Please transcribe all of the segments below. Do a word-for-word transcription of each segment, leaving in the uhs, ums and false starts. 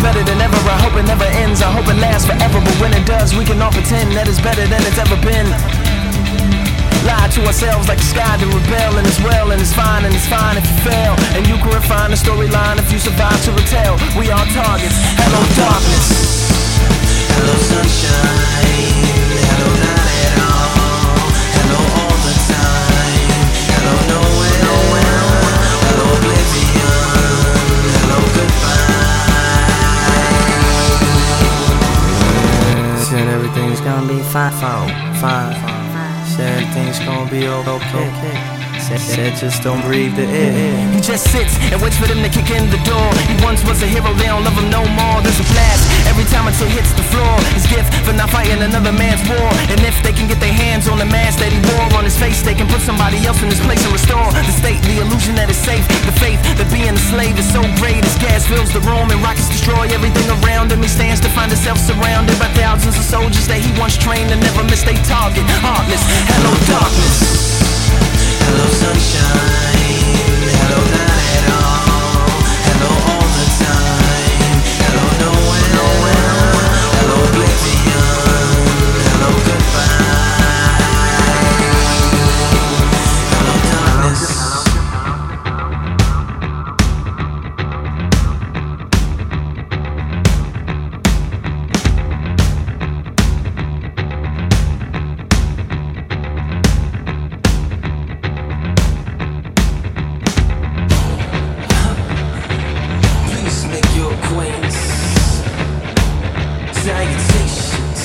better than ever. I hope it never ends, I hope it lasts forever. But when it does, we can all pretend that it's better than it's ever been. Lie to ourselves like the sky to rebel. And it's well, and it's fine, and it's fine if you fail. And you can refine the storyline if you survive to retell. We are targets, hello darkness. Hello sunshine, hello not at all. Hello all the time, hello nowhere. Hello oblivion, hello goodbye. Said everything's gonna be fine, fine, fine. Said everything's gonna be okay. Said, said just don't breathe the air. He just sits and waits for them to kick in the door. He once was a hero, they don't love him no more. There's a blast every time until hits the floor. His gift for not fighting another man's war. And if they can get their hands on the mask that he wore on his face, they can put somebody else in his place and restore the state, the illusion that is safe. The faith that being a slave is so great. His gas fills the room and rockets destroy everything around him. He stands to find himself surrounded by thousands of soldiers that he once trained to never miss their target. Heartless, hello darkness. Hello sunshine, hello not at all. Hello all the time, hello nowhere. Hello oblivion, hello goodbye. Hello darkness. Salutations,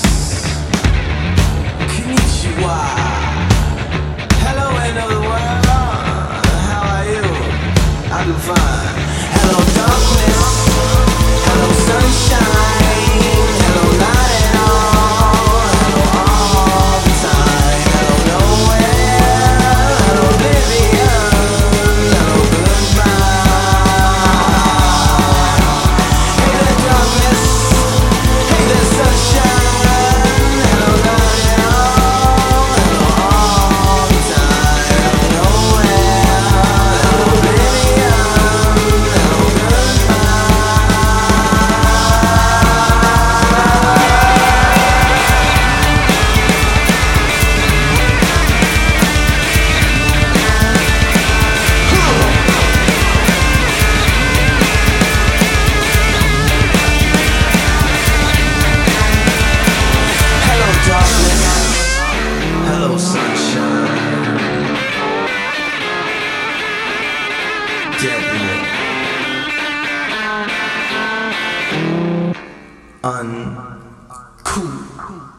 konnichiwa. Hello another world, how are you? I do fine. Hello darkness, hello sunshine, hello not at all. Hello all the time, hello nowhere. Hello oblivion, hello goodbye. Hey there darkness, hey there sunshine, hello not at all. Hello all the time, hello nowhere. Hello oblivion, hello Hello darkness, hello sunshine, deadly, uncool.